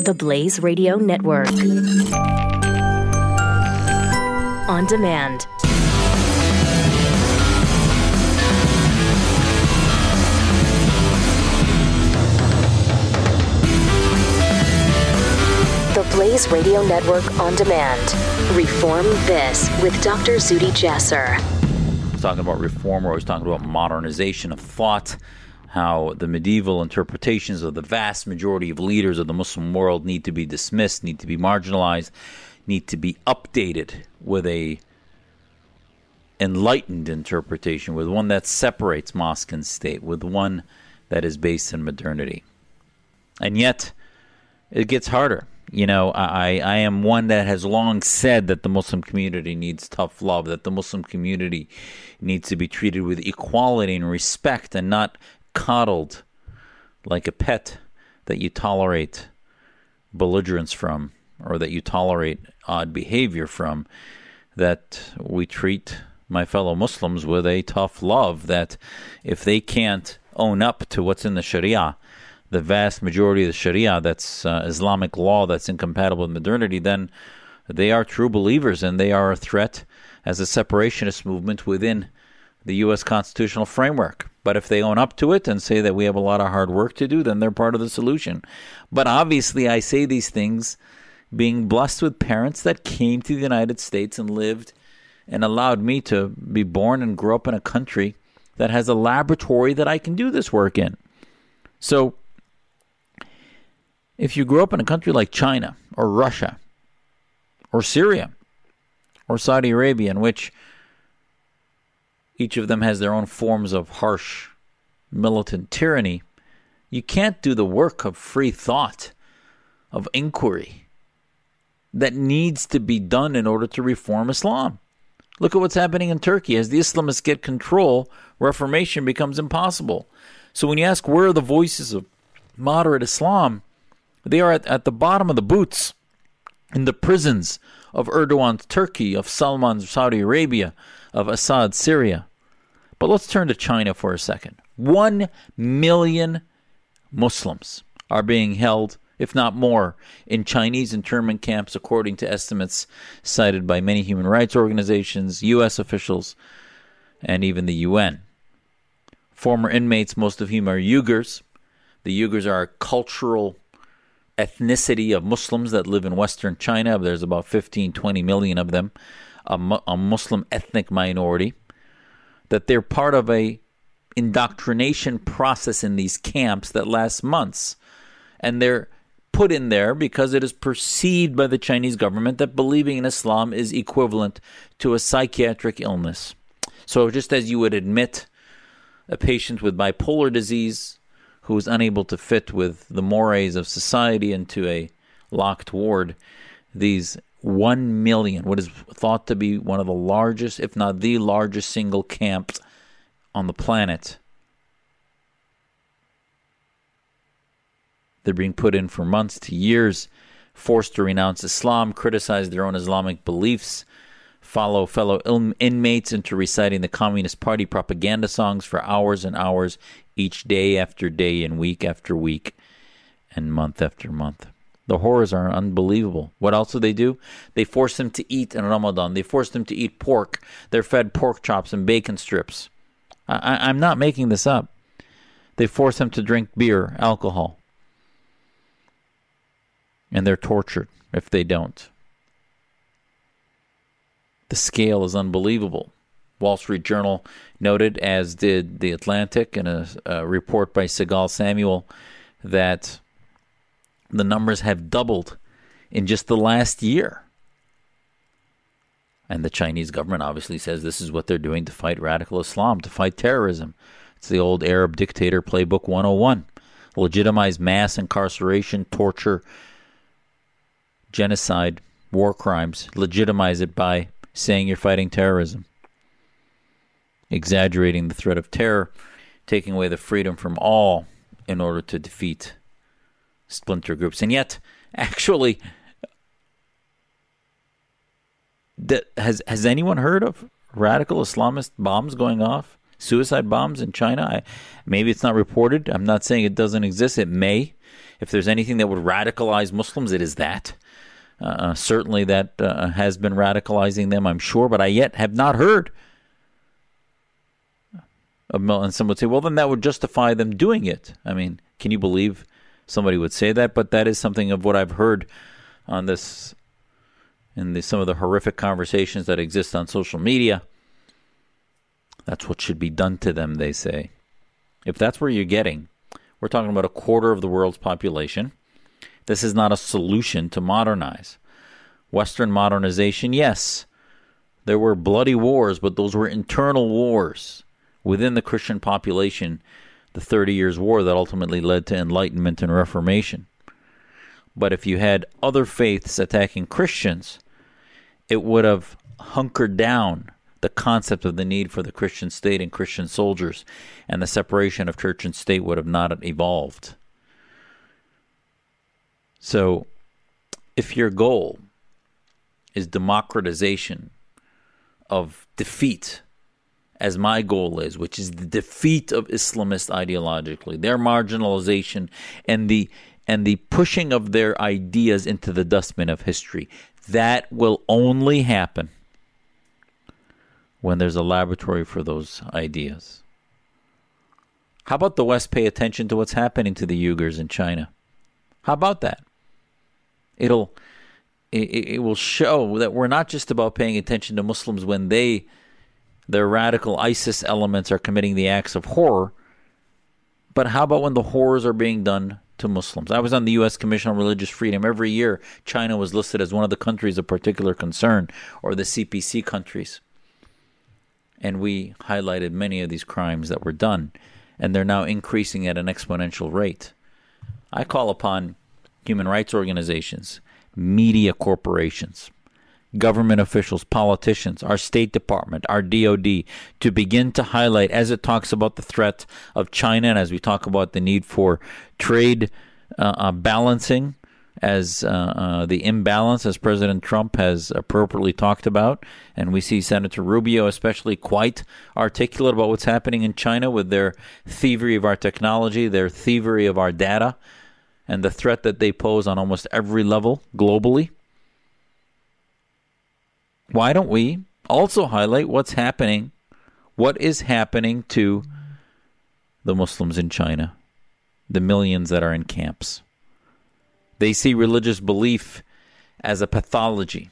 The Blaze Radio Network. On demand. The Blaze Radio Network on demand. Reform This with Dr. Zuhdi Jasser. Talking about reform, we're always talking about modernization of thought, how the medieval interpretations of the vast majority of leaders of the Muslim world need to be dismissed, need to be marginalized, need to be updated with a enlightened interpretation, with one that separates mosque and state, with one that is based in modernity. And yet, it gets harder. You know, I am one that has long said that the Muslim community needs tough love, that the Muslim community needs to be treated with equality and respect and not coddled like a pet that you tolerate belligerence from or that you tolerate odd behavior from, that we treat my fellow Muslims with a tough love, that if they can't own up to what's in the Sharia, the vast majority of the Sharia, that's Islamic law that's incompatible with modernity, then they are true believers and they are a threat as a separationist movement within the U.S. constitutional framework. But if they own up to it and say that we have a lot of hard work to do, then they're part of the solution. But obviously I say these things being blessed with parents that came to the United States and lived and allowed me to be born and grow up in a country that has a laboratory that I can do this work in. So if you grew up in a country like China or Russia or Syria or Saudi Arabia, in which each of them has their own forms of harsh militant tyranny, you can't do the work of free thought, of inquiry, that needs to be done in order to reform Islam. Look at what's happening in Turkey. As the Islamists get control, reformation becomes impossible. So when you ask where are the voices of moderate Islam, they are at the bottom of the boots, in the prisons of Erdogan's Turkey, of Salman's Saudi Arabia, of Assad's Syria. But let's turn to China for a second. 1 million Muslims are being held, if not more, in Chinese internment camps, according to estimates cited by many human rights organizations, U.S. officials, and even the UN. Former inmates, most of whom are Uyghurs. The Uyghurs are a cultural ethnicity of Muslims that live in Western China. There's about 15-20 million of them, a Muslim ethnic minority, that they're part of a indoctrination process in these camps that lasts months. And they're put in there because it is perceived by the Chinese government that believing in Islam is equivalent to a psychiatric illness. So just as you would admit a patient with bipolar disease who is unable to fit with the mores of society into a locked ward, these 1 million, what is thought to be one of the largest, if not the largest single camp on the planet, they're being put in for months to years, forced to renounce Islam, criticize their own Islamic beliefs, follow fellow inmates into reciting the Communist Party propaganda songs for hours and hours, each day after day and week after week and month after month. The horrors are unbelievable. What else do? They force them to eat in Ramadan. They force them to eat pork. They're fed pork chops and bacon strips. I'm not making this up. They force them to drink beer, alcohol. And they're tortured if they don't. The scale is unbelievable. Wall Street Journal noted, as did The Atlantic in a report by Sigal Samuel, that the numbers have doubled in just the last year. And the Chinese government obviously says this is what they're doing to fight radical Islam, to fight terrorism. It's the old Arab dictator playbook 101. Legitimize mass incarceration, torture, genocide, war crimes. Legitimize it by saying you're fighting terrorism. Exaggerating the threat of terror, taking away the freedom from all in order to defeat splinter groups. And yet, actually, has anyone heard of radical Islamist bombs going off? Suicide bombs in China? Maybe it's not reported. I'm not saying it doesn't exist. It may. If there's anything that would radicalize Muslims, it is that. Certainly that has been radicalizing them, I'm sure, but I yet have not heard. And some would say, well, then that would justify them doing it. I mean, can you believe somebody would say that? But that is something of what I've heard on this, in some of the horrific conversations that exist on social media. That's what should be done to them, they say. If that's where you're getting, we're talking about a quarter of the world's population. This is not a solution to modernize. Western modernization, yes, there were bloody wars, but those were internal wars within the Christian population, the 30 Years' War that ultimately led to Enlightenment and Reformation. But if you had other faiths attacking Christians, it would have hunkered down the concept of the need for the Christian state and Christian soldiers, and the separation of church and state would have not evolved. So, if your goal is democratization of defeat, as my goal is, which is the defeat of Islamists ideologically, their marginalization and the pushing of their ideas into the dustbin of history, that will only happen when there's a laboratory for those ideas. How about the West pay attention to what's happening to the Uyghurs in China? How about that? It will show that we're not just about paying attention to Muslims when their radical ISIS elements are committing the acts of horror, but how about when the horrors are being done to Muslims? I was on the U.S. Commission on Religious Freedom. Every year, China was listed as one of the countries of particular concern, or the CPC countries. And we highlighted many of these crimes that were done, and they're now increasing at an exponential rate. I call upon human rights organizations, media corporations, government officials, politicians, our State Department, our DOD, to begin to highlight, as it talks about the threat of China and as we talk about the need for trade balancing, as the imbalance, as President Trump has appropriately talked about. And we see Senator Rubio especially quite articulate about what's happening in China with their thievery of our technology, their thievery of our data, and the threat that they pose on almost every level globally. Why don't we also highlight what is happening to the Muslims in China, the millions that are in camps? They see religious belief as a pathology,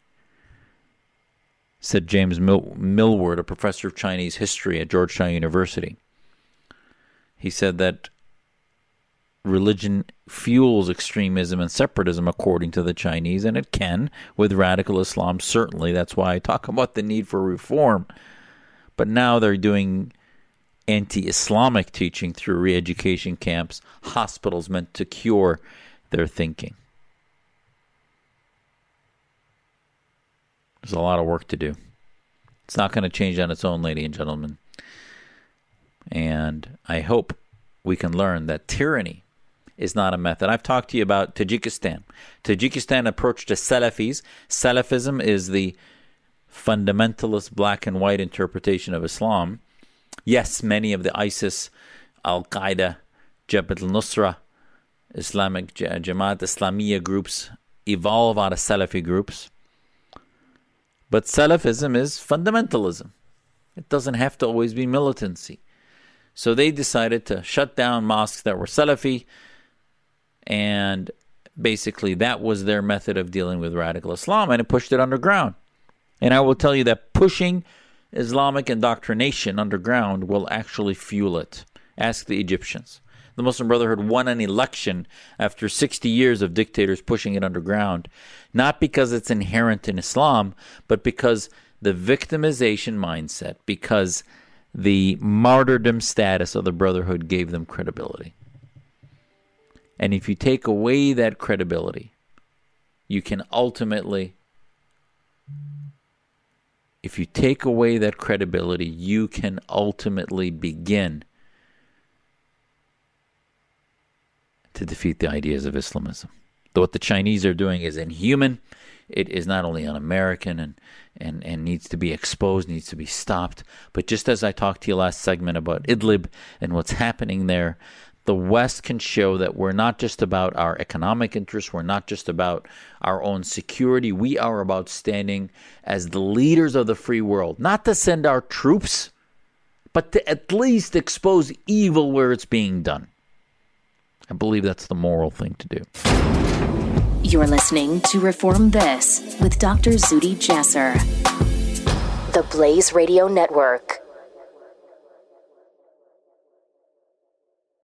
said James Millward, a professor of Chinese history at Georgetown University. He said that religion fuels extremism and separatism, according to the Chinese, and it can with radical Islam, certainly. That's why I talk about the need for reform. But now they're doing anti-Islamic teaching through re-education camps, hospitals meant to cure their thinking. There's a lot of work to do. It's not going to change on its own, ladies and gentlemen. And I hope we can learn that tyranny is not a method. I've talked to you about Tajikistan. Tajikistan approach to Salafis. Salafism is the fundamentalist black and white interpretation of Islam. Yes, many of the ISIS, Al-Qaeda, Jabhat al-Nusra, Islamic Jamaat Islamiyya groups evolve out of Salafi groups. But Salafism is fundamentalism. It doesn't have to always be militancy. So they decided to shut down mosques that were Salafi, and basically that was their method of dealing with radical Islam, and it pushed it underground. And I will tell you that pushing Islamic indoctrination underground will actually fuel it. Ask the Egyptians. The Muslim Brotherhood won an election after 60 years of dictators pushing it underground, not because it's inherent in Islam, but because the victimization mindset, because the martyrdom status of the Brotherhood gave them credibility. And if you take away that credibility, you can ultimately, begin to defeat the ideas of Islamism. Though what the Chinese are doing is inhuman. It is not only un-American and needs to be exposed, needs to be stopped. But just as I talked to you last segment about Idlib and what's happening there, the West can show that we're not just about our economic interests, we're not just about our own security, we are about standing as the leaders of the free world, not to send our troops, but to at least expose evil where it's being done. I believe that's the moral thing to do. You're listening to Reform This with Dr. Zuhdi Jasser. The Blaze Radio Network.